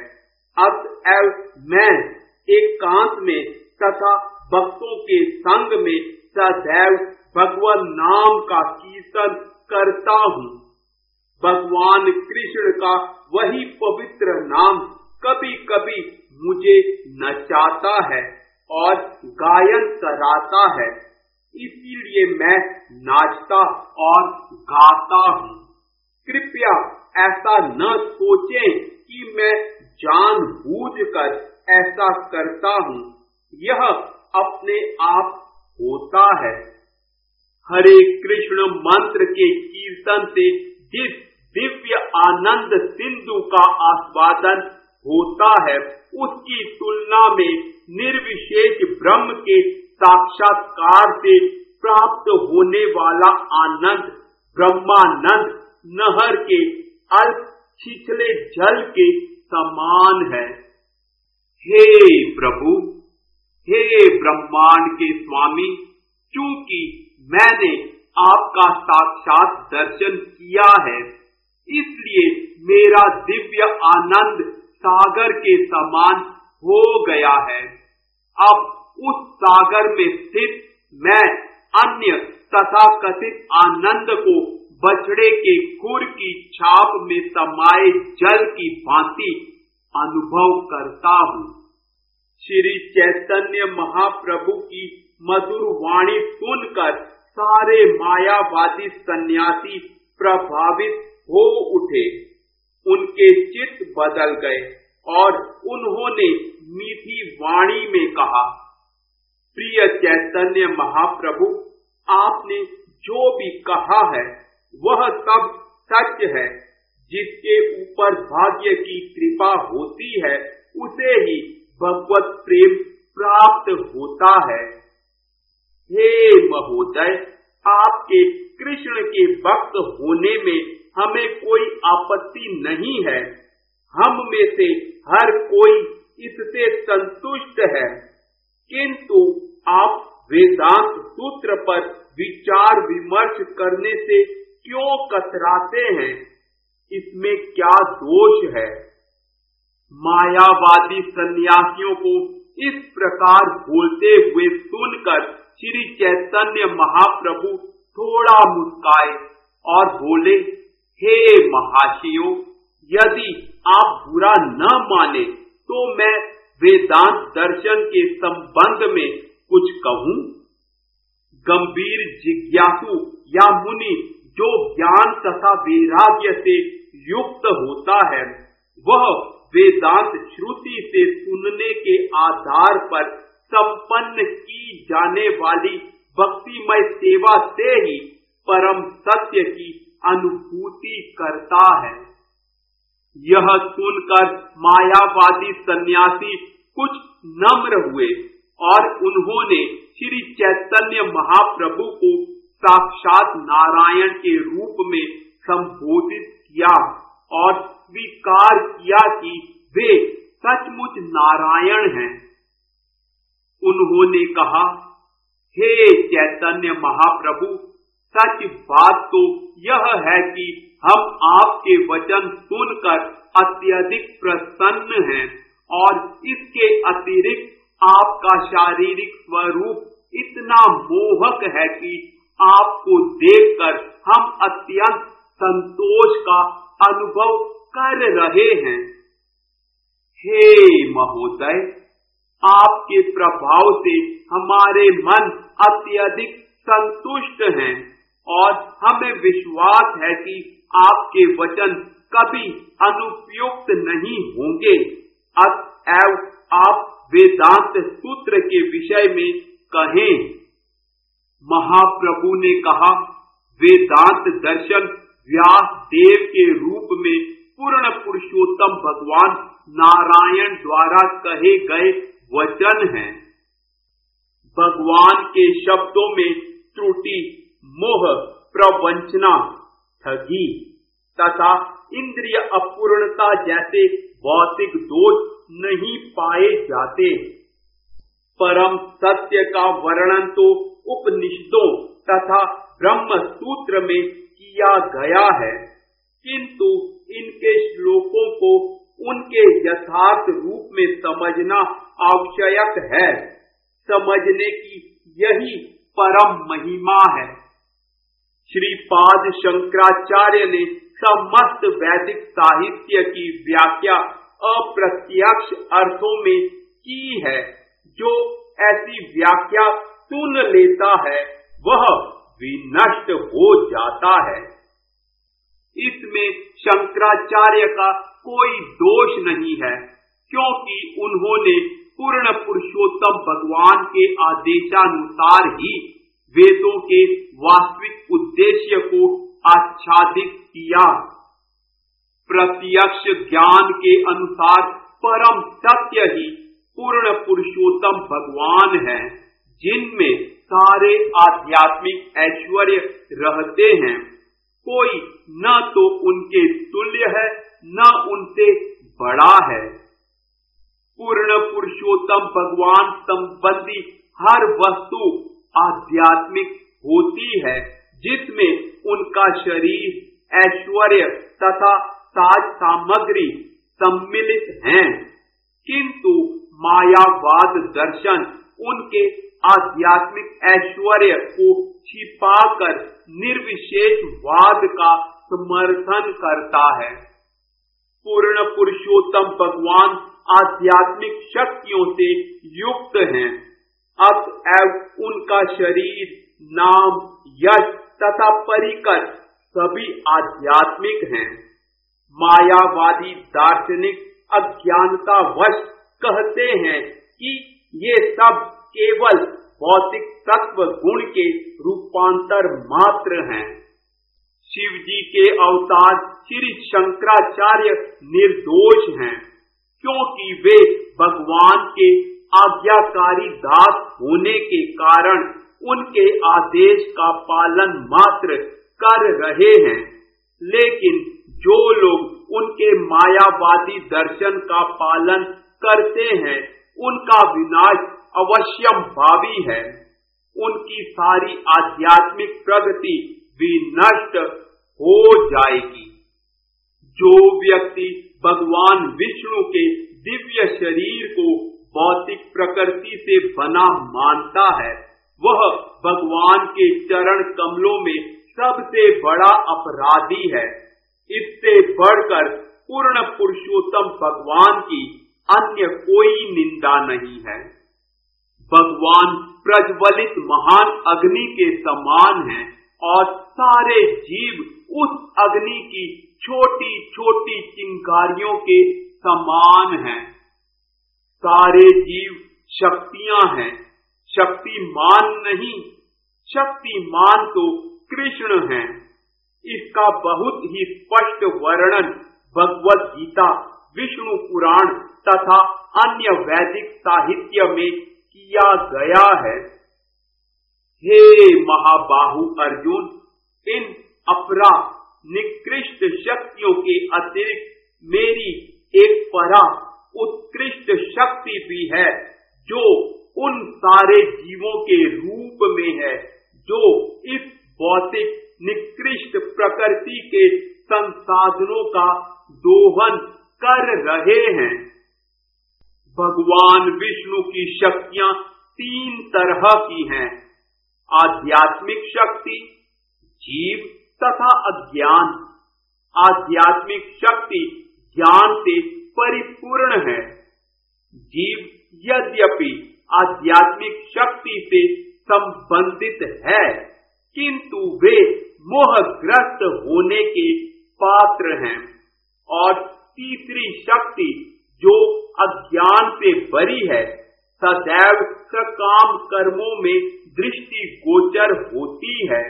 अतएव मैं एकांत में तथा भक्तों के संग में सदैव भगवान नाम का कीर्तन करता हूँ। भगवान कृष्ण का वही पवित्र नाम कभी कभी मुझे नचाता है और गायन कराता है, इसीलिए मैं नाचता और गाता हूँ। कृपया ऐसा न सोचें कि मैं जानबूझकर ऐसा करता हूँ, यह अपने आप होता है। हरे कृष्ण मंत्र के कीर्तन से जिस दिव्य आनंद सिंधु का आस्वादन होता है, उसकी तुलना में निर्विशेष ब्रह्म के साक्षात्कार से प्राप्त होने वाला आनंद ब्रह्मानंद नहर के अल्प छिछले जल के समान है। हे प्रभु, हे ब्रह्मांड के स्वामी, चूंकि मैंने आपका साक्षात दर्शन किया है, इसलिए मेरा दिव्य आनंद सागर के समान हो गया है। अब उस सागर में स्थित मैं अन्य तथाकथित आनंद को बछड़े के खुर की छाप में समाये जल की भांति अनुभव करता हूँ। श्री चैतन्य महाप्रभु की मधुर वाणी सुनकर सारे मायावादी सन्यासी प्रभावित हो उठे। उनके चित्त बदल गए और उन्होंने मीठी वाणी में कहा, प्रिय चैतन्य महाप्रभु, आपने जो भी कहा है वह सब सच है। जिसके ऊपर भाग्य की कृपा होती है उसे ही भगवत प्रेम प्राप्त होता है। हे महोदय, आपके कृष्ण के भक्त होने में हमें कोई आपत्ति नहीं है। हम में से हर कोई इससे संतुष्ट है, किंतु आप वेदांत सूत्र पर विचार विमर्श करने से क्यों कतराते हैं? इसमें क्या दोष है? मायावादी सन्यासियों को इस प्रकार बोलते हुए सुनकर श्री चैतन्य महाप्रभु थोड़ा मुस्काए और बोले, हे महाशयो, यदि आप बुरा न माने तो मैं वेदांत दर्शन के संबंध में कुछ कहूँ। गंभीर जिज्ञासु या मुनि जो ज्ञान तथा वैराग्य से युक्त होता है, वह वेदांत श्रुति से सुनने के आधार पर संपन्न की जाने वाली भक्तिमय सेवा से ही परम सत्य की अनुभूति करता है। यह सुनकर मायावादी सन्यासी कुछ नम्र हुए और उन्होंने श्री चैतन्य महाप्रभु को साक्षात नारायण के रूप में संबोधित किया और स्वीकार किया कि वे सचमुच नारायण हैं। उन्होंने कहा, हे चैतन्य महाप्रभु, सच बात तो यह है कि हम आपके वचन सुनकर अत्यधिक प्रसन्न हैं और इसके अतिरिक्त आपका शारीरिक स्वरूप इतना मोहक है कि आपको देखकर हम अत्यंत संतोष का अनुभव कर रहे हैं। हे महोदय, आपके प्रभाव से हमारे मन अत्यधिक संतुष्ट हैं और हमें विश्वास है कि आपके वचन कभी अनुपयुक्त नहीं होंगे। अतएव आप वेदांत सूत्र के विषय में कहें। महाप्रभु ने कहा, वेदांत दर्शन व्यास देव के रूप में पूर्ण पुरुषोत्तम भगवान नारायण द्वारा कहे गए वचन हैं। भगवान के शब्दों में त्रुटि, मोह, प्रवंचना, ठगी तथा इंद्रिय अपूर्णता जैसे भौतिक दोष नहीं पाए जाते। परम सत्य का वर्णन तो उपनिषदों तथा ब्रह्म सूत्र में किया गया है, किंतु इनके श्लोकों को उनके यथार्थ रूप में समझना आवश्यक है। समझने की यही परम महिमा है। श्रीपाद शंकराचार्य ने समस्त वैदिक साहित्य की व्याख्या अप्रत्यक्ष अर्थों में की है। जो ऐसी व्याख्या सुन लेता है वह विनष्ट हो जाता है। इसमें शंकराचार्य का कोई दोष नहीं है, क्योंकि उन्होंने पूर्ण पुरुषोत्तम भगवान के आदेशानुसार ही वेदों के वास्तविक उद्देश्य को आच्छादित किया। प्रत्यक्ष ज्ञान के अनुसार परम सत्य ही पूर्ण पुरुषोत्तम भगवान है, जिनमें सारे आध्यात्मिक ऐश्वर्य रहते हैं। कोई न तो उनके तुल्य है, न उनसे बड़ा है। पूर्ण पुरुषोत्तम भगवान संबंधी हर वस्तु आध्यात्मिक होती है, जिसमें उनका शरीर, ऐश्वर्य तथा साज सामग्री सम्मिलित हैं। किंतु मायावाद दर्शन उनके आध्यात्मिक ऐश्वर्य को छिपाकर निर्विशेष वाद का समर्थन करता है। पूर्ण पुरुषोत्तम भगवान आध्यात्मिक शक्तियों से युक्त हैं। अतएव उनका शरीर, नाम, यश तथा परिकर सभी आध्यात्मिक हैं। मायावादी दार्शनिक अज्ञानतावश कहते हैं कि ये सब केवल भौतिक तत्व गुण के रूपांतर मात्र हैं। शिव जी के अवतार श्री शंकराचार्य निर्दोष हैं, क्योंकि वे भगवान के आज्ञाकारी दास होने के कारण उनके आदेश का पालन मात्र कर रहे हैं। लेकिन जो लोग उनके मायावादी दर्शन का पालन करते हैं, उनका विनाश अवश्यम भावी है। उनकी सारी आध्यात्मिक प्रगति विनष्ट हो जाएगी। जो व्यक्ति भगवान विष्णु के दिव्य शरीर को भौतिक प्रकृति से बना मानता है, वह भगवान के चरण कमलों में सबसे बड़ा अपराधी है। इससे बढ़कर पूर्ण पुरुषोत्तम भगवान की अन्य कोई निंदा नहीं है। भगवान प्रज्वलित महान अग्नि के समान हैं और सारे जीव उस अग्नि की छोटी छोटी चिंगारियों के समान हैं। सारे जीव शक्तियां हैं, शक्तिमान नहीं। शक्तिमान तो कृष्ण हैं। इसका बहुत ही स्पष्ट वर्णन भगवद गीता, विष्णु पुराण तथा अन्य वैदिक साहित्य में किया गया है। हे महाबाहु अर्जुन, इन अपरा निकृष्ट शक्तियों के अतिरिक्त मेरी एक परा उत्कृष्ट शक्ति भी है, जो उन सारे जीवों के रूप में है जो इस भौतिक निकृष्ट प्रकृति के संसाधनों का दोहन कर रहे हैं। भगवान विष्णु की शक्तियां तीन तरह की हैं: आध्यात्मिक शक्ति, जीव तथा अज्ञान आध्यात्मिक शक्ति ज्ञान से परिपूर्ण है। जीव यद्यपि आध्यात्मिक शक्ति से संबंधित है, किंतु वे मोहग्रस्त होने के पात्र हैं। और तीसरी शक्ति जो अज्ञान से भरी है, सदैव सकाम कर्मों में दृष्टि गोचर होती है।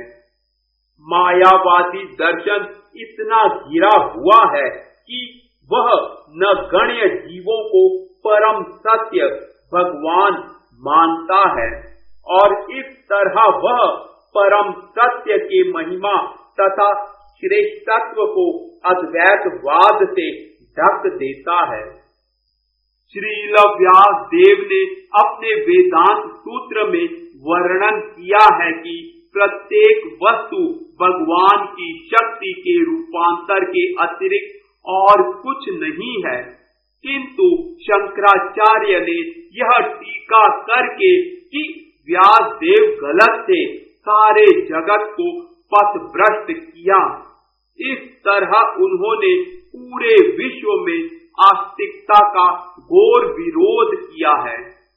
मायावादी दर्शन इतना घिरा हुआ है कि वह नगण्य जीवों को परम सत्य भगवान मानता है, और इस तरह वह परम सत्य की महिमा तथा श्रेष्ठत्व को अद्वैतवाद से ढक देता है। श्रील व्यास देव ने अपने वेदांत सूत्र में वर्णन किया है कि प्रत्येक वस्तु भगवान की शक्ति के रूपांतर के अतिरिक्त और कुछ नहीं है, किंतु शंकराचार्य ने यह टीका करके कि व्यास देव गलत थे, सारे जगत को पथभ्रष्ट किया। इस तरह उन्होंने पूरे विश्व में आस्तिकता का घोर विरोध किया है।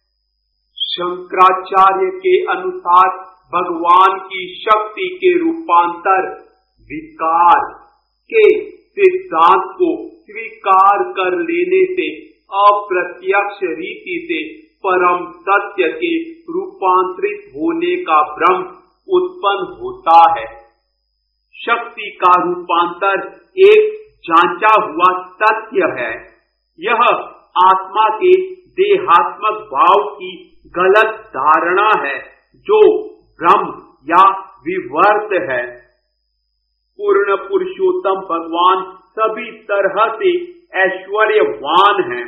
शंकराचार्य के अनुसार भगवान की शक्ति के रूपांतर विकार के सिद्धांत को स्वीकार कर लेने से अप्रत्यक्ष रीति से परम सत्य के रूपांतरित होने का भ्रम उत्पन्न होता है। शक्ति का रूपांतर एक जांचा हुआ तथ्य है। यह आत्मा के देहात्मक भाव की गलत धारणा है जो भ्रम या विवर्त है। पूर्ण पुरुषोत्तम भगवान सभी तरह से ऐश्वर्यवान हैं,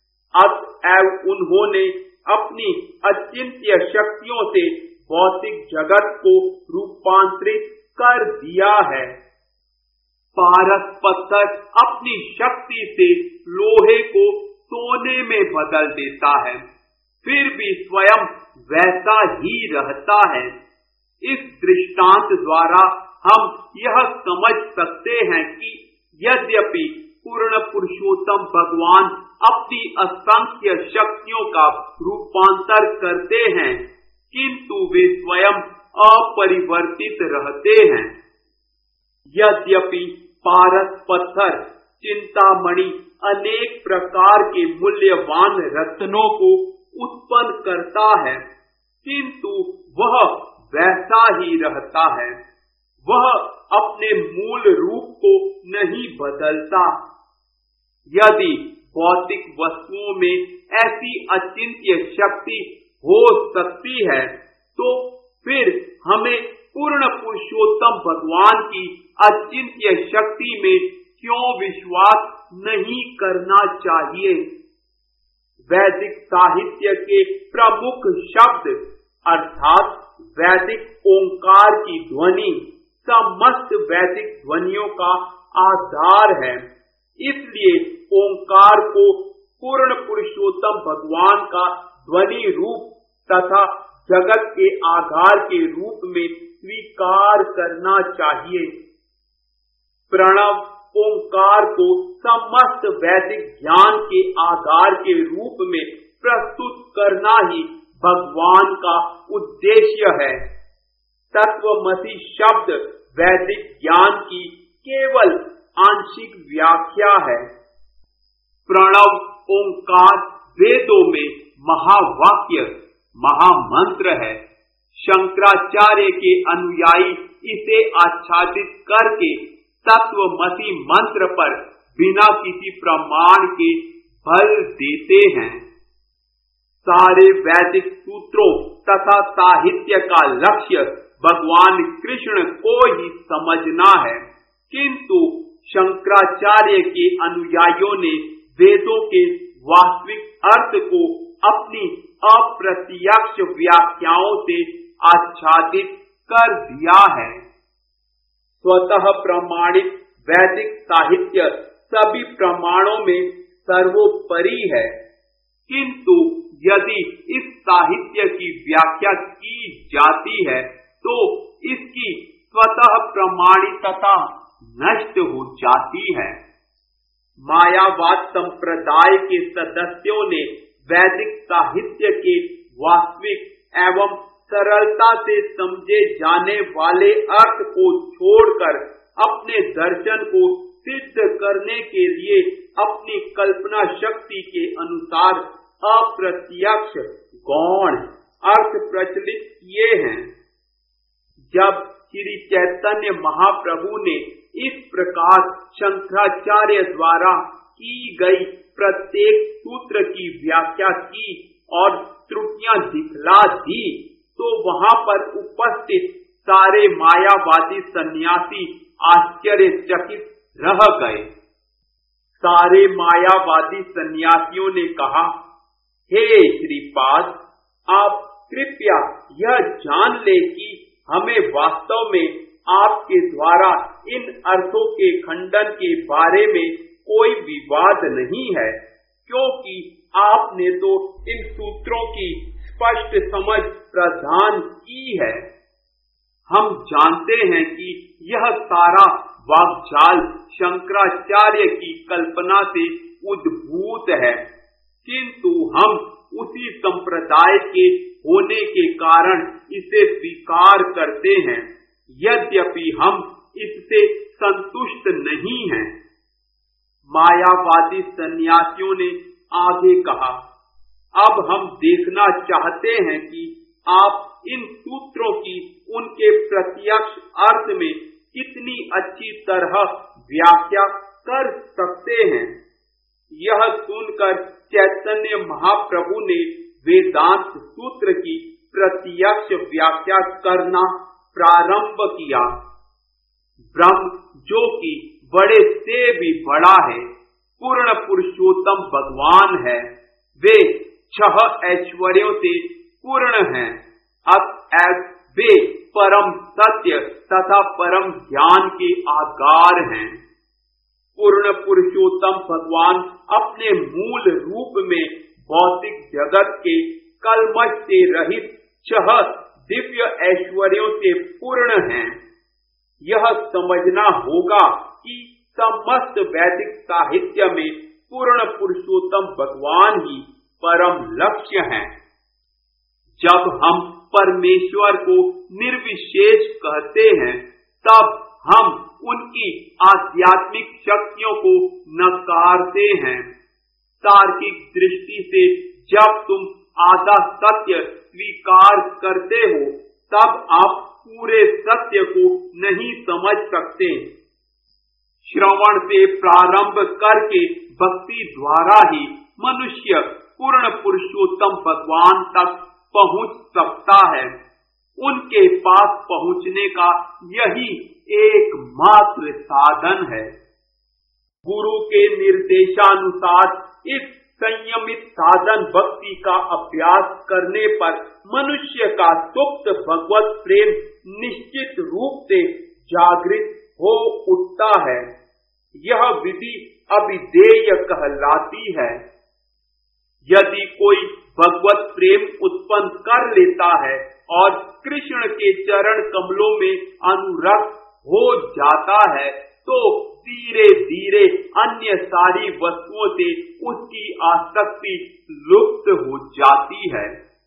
अतएव उन्होंने अपनी अचिंत्य शक्तियों से भौतिक जगत को रूपांतरित कर दिया है। पारस पत्थर अपनी शक्ति से लोहे को सोने में बदल देता है, फिर भी स्वयं वैसा ही रहता है। इस दृष्टांत द्वारा हम यह समझ सकते हैं कि यद्यपि पूर्ण पुरुषोत्तम भगवान अपनी असंख्य शक्तियों का रूपांतर करते हैं, किंतु वे स्वयं अपरिवर्तित रहते हैं। यद्यपि पारस पत्थर, चिंतामणि अनेक प्रकार के मूल्यवान रत्नों को उत्पन्न करता है, किंतु वह वैसा ही रहता है। वह अपने मूल रूप को नहीं बदलता। यदि भौतिक वस्तुओं में ऐसी अचिंत्य शक्ति हो सकती है, तो फिर हमें पूर्ण पुरुषोत्तम भगवान की अचिंत्य शक्ति में क्यों विश्वास नहीं करना चाहिए? वैदिक साहित्य के प्रमुख शब्द अर्थात वैदिक ओंकार की ध्वनि समस्त वैदिक ध्वनियों का आधार है। इसलिए ओंकार को पूर्ण पुरुषोत्तम भगवान का ध्वनि रूप तथा जगत के आधार के रूप में स्वीकार करना चाहिए। प्रणव ओंकार को समस्त वैदिक ज्ञान के आधार के रूप में प्रस्तुत करना ही भगवान का उद्देश्य है। तत्वमसि शब्द वैदिक ज्ञान की केवल आंशिक व्याख्या है। प्रणव ओंकार वेदों में महावाक्य, महामंत्र है। शंकराचार्य के अनुयायी इसे आच्छादित करके तत्वमसि मंत्र पर बिना किसी प्रमाण के बल देते हैं। सारे वैदिक सूत्रों तथा साहित्य का लक्ष्य भगवान कृष्ण को ही समझना है, किंतु शंकराचार्य के अनुयायियों ने वेदों के वास्तविक अर्थ को अपनी अप्रत्यक्ष व्याख्याओं से आच्छादित कर दिया है। स्वतः प्रमाणित वैदिक साहित्य सभी प्रमाणों में सर्वोपरि है, किंतु यदि इस साहित्य की व्याख्या की जाती है तो इसकी स्वतः प्रमाणितता नष्ट हो जाती है। मायावाद संप्रदाय के सदस्यों ने वैदिक साहित्य के वास्तविक एवं सरलता से समझे जाने वाले अर्थ को छोड़कर अपने दर्शन को सिद्ध करने के लिए अपनी कल्पना शक्ति के अनुसार अप्रत्यक्ष गौण अर्थ प्रचलित किए हैं। जब श्री चैतन्य महाप्रभु ने इस प्रकार शंकराचार्य द्वारा की गई प्रत्येक सूत्र की व्याख्या की और त्रुटियां दिखला दी, तो वहां पर उपस्थित सारे मायावादी सन्यासी आश्चर्यचकित रह गए। सारे मायावादी सन्यासियों ने कहा, हे श्रीपाद, आप कृपया यह जान ले कि हमें वास्तव में आपके द्वारा इन अर्थों के खंडन के बारे में कोई विवाद नहीं है, क्योंकि आपने तो इन सूत्रों की स्पष्ट समझ प्रदान की है। हम जानते हैं कि यह सारा वाक्जाल शंकराचार्य की कल्पना से उद्भूत है, किंतु हम उसी संप्रदाय के होने के कारण इसे स्वीकार करते हैं, यद्यपि हम इससे संतुष्ट नहीं हैं। मायावादी सन्यासियों ने आगे कहा, अब हम देखना चाहते हैं कि आप इन सूत्रों की उनके प्रत्यक्ष अर्थ में कितनी अच्छी तरह व्याख्या कर सकते हैं। यह सुनकर चैतन्य महाप्रभु ने वेदांत सूत्र की प्रत्यक्ष व्याख्या करना प्रारंभ किया। ब्रह्म, जो कि बड़े से भी बड़ा है, पूर्ण पुरुषोत्तम भगवान है, वे 6 ऐश्वर्यों से पूर्ण हैं। अतएव वे परम सत्य तथा परम ज्ञान के आधार हैं। पूर्ण पुरुषोत्तम भगवान अपने मूल रूप में भौतिक जगत के कलमश से रहित 6 दिव्य ऐश्वर्यों से पूर्ण हैं। यह समझना होगा कि समस्त वैदिक साहित्य में पूर्ण पुरुषोत्तम भगवान ही परम लक्ष्य हैं। जब हम परमेश्वर को निर्विशेष कहते हैं, तब हम उनकी आध्यात्मिक शक्तियों को नकारते हैं। तार्किक दृष्टि से जब तुम आधा सत्य स्वीकार करते हो, तब आप पूरे सत्य को नहीं समझ सकते। श्रवण से प्रारंभ करके भक्ति द्वारा ही मनुष्य पूर्ण पुरुषोत्तम भगवान तक पहुंच सकता है। उनके पास पहुंचने का यही एकमात्र साधन है। गुरु के निर्देशानुसार इस संयमित साधन भक्ति का अभ्यास करने पर मनुष्य का सुप्त भगवत प्रेम निश्चित रूप से जागृत हो उठता है। यह विधि अभिधेय कहलाती है। यदि कोई भगवत प्रेम उत्पन्न कर लेता है और कृष्ण के चरण कमलों में अनुरक्त हो जाता है, तो धीरे धीरे अन्य सारी वस्तुओं से उसकी आसक्ति लुप्त हो जाती है।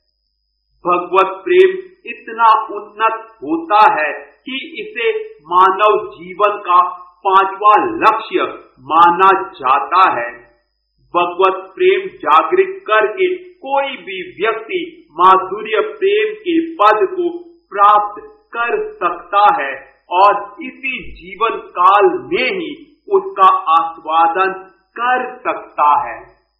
भगवत प्रेम इतना उन्नत होता है कि इसे मानव जीवन का 5वां लक्ष्य माना जाता है। भगवत प्रेम जागृत करके कोई भी व्यक्ति माधुर्य प्रेम के पद को प्राप्त कर सकता है और इसी जीवन काल में ही उसका आस्वादन कर सकता है।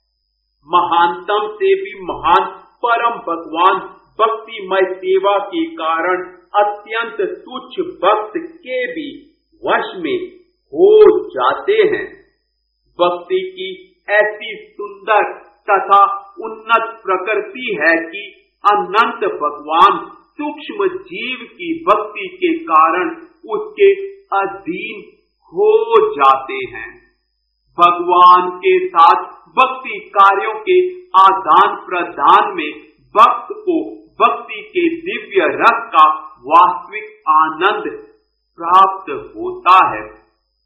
महानतम से भी महान परम भगवान भक्तिमय सेवा के कारण अत्यंत तुच्छ भक्त के भी वश में हो जाते हैं। भक्ति की ऐसी सुंदर तथा उन्नत प्रकृति है कि अनंत भगवान सूक्ष्म जीव की भक्ति के कारण उसके अधीन हो जाते हैं। भगवान के साथ भक्ति कार्यों के आदान प्रदान में भक्त को भक्ति के दिव्य रस का वास्तविक आनंद प्राप्त होता है।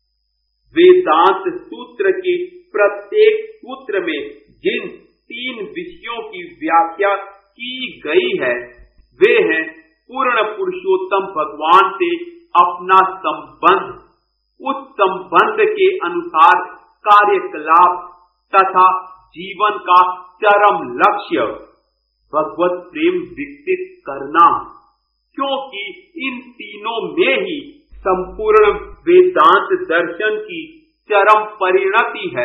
वेदांत सूत्र के प्रत्येक सूत्र में जिन 3 विषयों की व्याख्या की गई है वे हैं पूर्ण पुरुषोत्तम भगवान से अपना संबंध, उस संबंध के अनुसार कार्यकलाप तथा जीवन का चरम लक्ष्य भगवत प्रेम विकसित करना, क्योंकि इन तीनों में ही संपूर्ण वेदांत दर्शन की चरम परिणति है।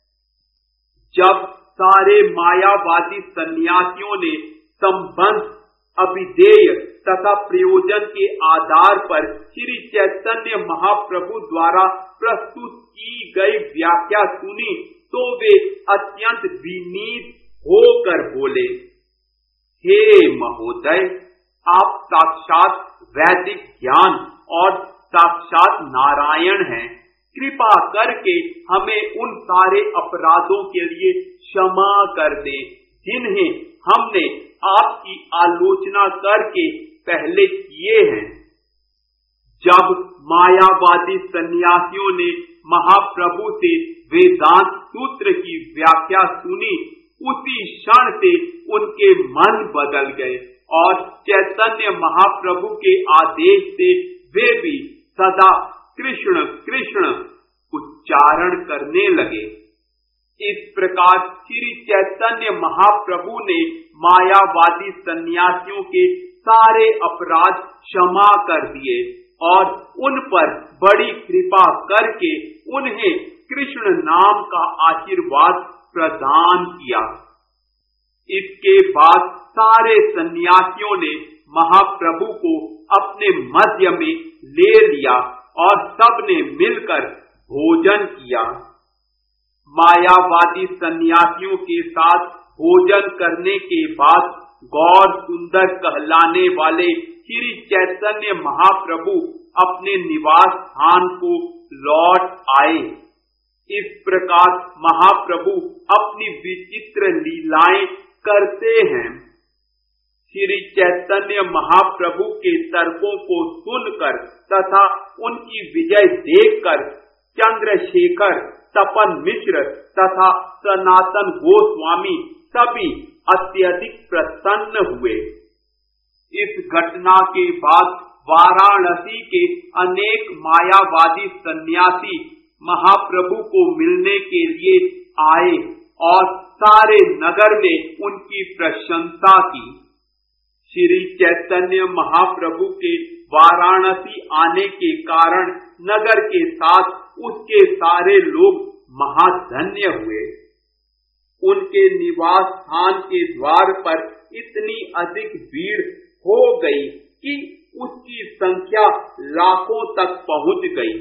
जब सारे मायावादी सन्यासियों ने संबंध, अभिधेय तथा प्रयोजन के आधार पर श्री चैतन्य महाप्रभु द्वारा प्रस्तुत की गई व्याख्या सुनी तो वे अत्यंत विनीत होकर बोले, हे महोदय, आप साक्षात वैदिक ज्ञान और साक्षात नारायण हैं। कृपा करके हमें उन सारे अपराधों के लिए क्षमा कर दें जिन्हें हमने आपकी आलोचना करके पहले किए हैं। जब मायावादी सन्यासियों ने महाप्रभु से वेदांत सूत्र की व्याख्या सुनी, उसी क्षण से उनके मन बदल गए और चैतन्य महाप्रभु के आदेश से वे भी सदा कृष्ण कृष्ण उच्चारण करने लगे। इस प्रकार श्री चैतन्य महाप्रभु ने मायावादी सन्यासियों के सारे अपराध क्षमा कर दिए और उन पर बड़ी कृपा करके उन्हें कृष्ण नाम का आशीर्वाद प्रदान किया। इसके बाद सारे सन्यासियों ने महाप्रभु को अपने मध्य में ले लिया और सबने मिलकर भोजन किया। मायावादी सन्यासियों के साथ भोजन करने के बाद गौर सुंदर कहलाने वाले श्री चैतन्य महाप्रभु अपने निवास स्थान को लौट आए। इस प्रकार महाप्रभु अपनी विचित्र लीलाएं करते हैं। श्री चैतन्य महाप्रभु के तर्कों को सुनकर तथा उनकी विजय देखकर चंद्रशेखर, तपन मिश्र तथा सनातन गोस्वामी सभी अत्यधिक प्रसन्न हुए। इस घटना के बाद वाराणसी के अनेक मायावादी सन्यासी महाप्रभु को मिलने के लिए आए और सारे नगर ने उनकी प्रशंसा की। श्री चैतन्य महाप्रभु के वाराणसी आने के कारण नगर के साथ उसके सारे लोग महाधन्य हुए। उनके निवास स्थान के द्वार पर इतनी अधिक भीड़ हो गई कि उसकी संख्या लाखों तक पहुंच गई।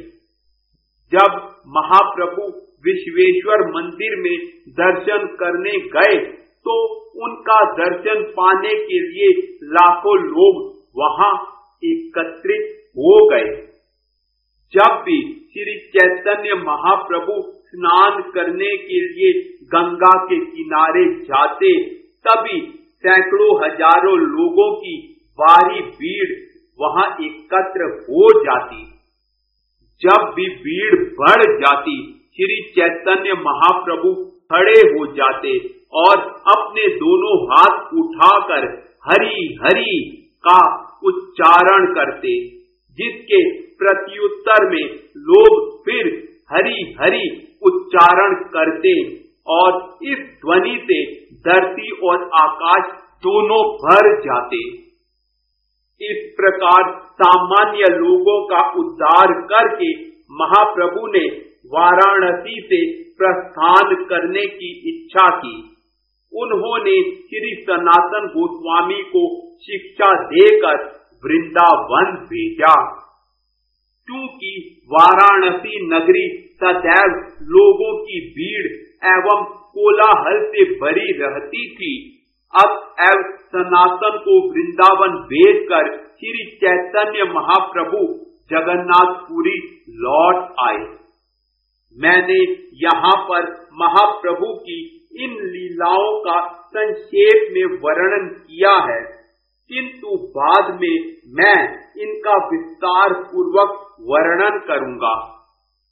जब महाप्रभु विश्वेश्वर मंदिर में दर्शन करने गए तो उनका दर्शन पाने के लिए लाखों लोग वहां एकत्रित हो गए। जब भी श्री चैतन्य महाप्रभु स्नान करने के लिए गंगा के किनारे जाते, तभी सैकड़ों हजारों लोगों की भारी भीड़ वहां एकत्र हो जाती। जब भी भीड़ बढ़ जाती, श्री चैतन्य महाप्रभु खड़े हो जाते और अपने दोनों हाथ उठाकर हरि हरि का उच्चारण करते, जिसके प्रत्युत्तर में लोग फिर हरि हरि उच्चारण करते और इस ध्वनि से धरती और आकाश दोनों भर जाते। इस प्रकार सामान्य लोगों का उद्धार करके महाप्रभु ने वाराणसी से प्रस्थान करने की इच्छा की। उन्होंने श्री सनातन गोस्वामी को शिक्षा देकर वृंदावन भेजा। क्योंकि वाराणसी नगरी सदैव लोगों की भीड़ एवं कोलाहल से भरी रहती थी, अतएव सनातन को वृंदावन भेजकर श्री चैतन्य महाप्रभु जगन्नाथपुरी लौट आए। मैंने यहाँ पर महाप्रभु की इन लीलाओं का संक्षेप में वर्णन किया है, किंतु बाद में मैं इनका विस्तार पूर्वक वर्णन करूंगा।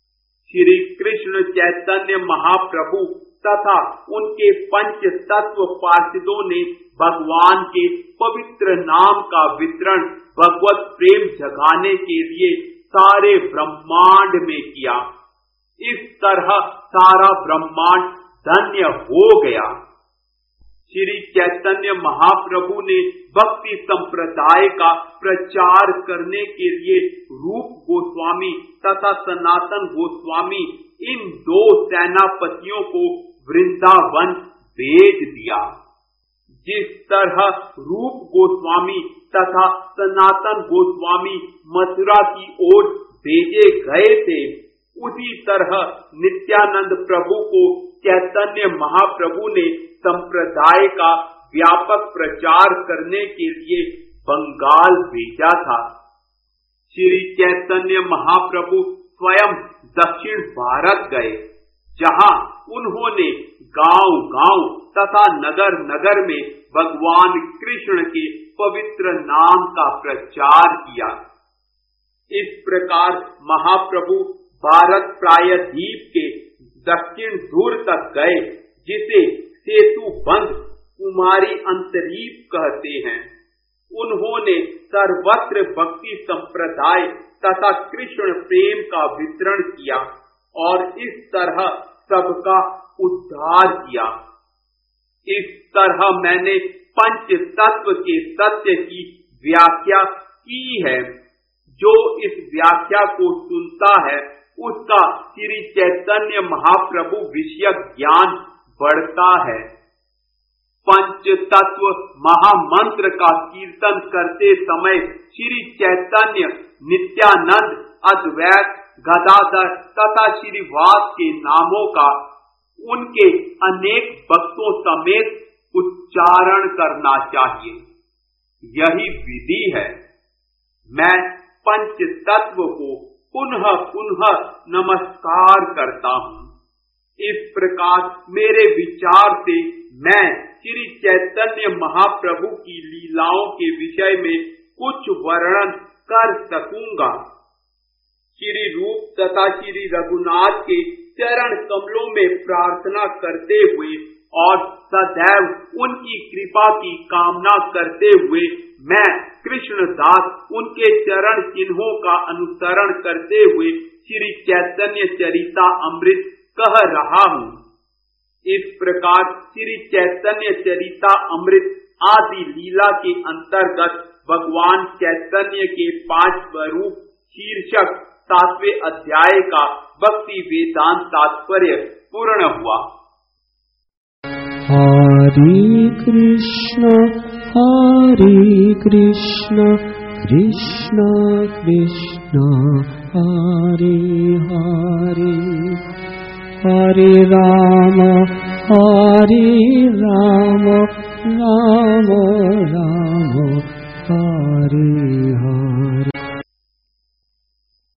श्री कृष्ण चैतन्य महाप्रभु तथा उनके पंच तत्व पार्षदों ने भगवान के पवित्र नाम का वितरण भगवत प्रेम जगाने के लिए सारे ब्रह्मांड में किया। इस तरह सारा ब्रह्मांड धन्य हो गया। श्री चैतन्य महाप्रभु ने भक्ति संप्रदाय का प्रचार करने के लिए रूप गोस्वामी तथा सनातन गोस्वामी इन दो सेनापतियों को वृंदावन भेज दिया। जिस तरह रूप गोस्वामी तथा सनातन गोस्वामी मथुरा की ओर भेजे गए थे, उसी तरह नित्यानंद प्रभु को चैतन्य महाप्रभु ने संप्रदाय का व्यापक प्रचार करने के लिए बंगाल भेजा था। श्री चैतन्य महाप्रभु स्वयं दक्षिण भारत गए, जहां उन्होंने गांव-गांव तथा नगर-नगर में भगवान कृष्ण के पवित्र नाम का प्रचार किया। इस प्रकार महाप्रभु भारत प्रायद्वीप के दक्षिण ध्रुव तक गए, जिसे सेतु बंध कुमारी अंतरीप कहते हैं। उन्होंने सर्वत्र भक्ति संप्रदाय तथा कृष्ण प्रेम का वितरण किया और इस तरह सबका उद्धार किया। इस तरह मैंने पंच तत्व के सत्य की व्याख्या की है। जो इस व्याख्या को सुनता है, उसका श्री चैतन्य महाप्रभु विषयक ज्ञान बढ़ता है। पंच तत्व महामंत्र का कीर्तन करते समय श्री चैतन्य, नित्यानंद, अद्वैत, गदाधर तथा श्रीवास के नामों का उनके अनेक भक्तों समेत उच्चारण करना चाहिए। यही विधि है। मैं पंच तत्व को पुनः पुनः नमस्कार करता हूँ। इस प्रकार मेरे विचार से मैं श्री चैतन्य महाप्रभु की लीलाओं के विषय में कुछ वर्णन कर सकूंगा। श्री रूप तथा श्री रघुनाथ के चरण कमलों में प्रार्थना करते हुए और सदैव उनकी कृपा की कामना करते हुए मैं कृष्णदास उनके चरण चिन्हों का अनुसरण करते हुए श्री चैतन्य चरिता अमृत कह रहा हूँ। इस प्रकार श्री चैतन्य चरिता अमृत आदि लीला के अंतर्गत भगवान चैतन्य के 5 स्वरूप शीर्षक 7वें अध्याय का भक्ति वेदांत तात्पर्य पूर्ण हुआ। हरे कृष्ण कृष्ण कृष्ण हरे हरे, हरे राम राम राम हरे हरे।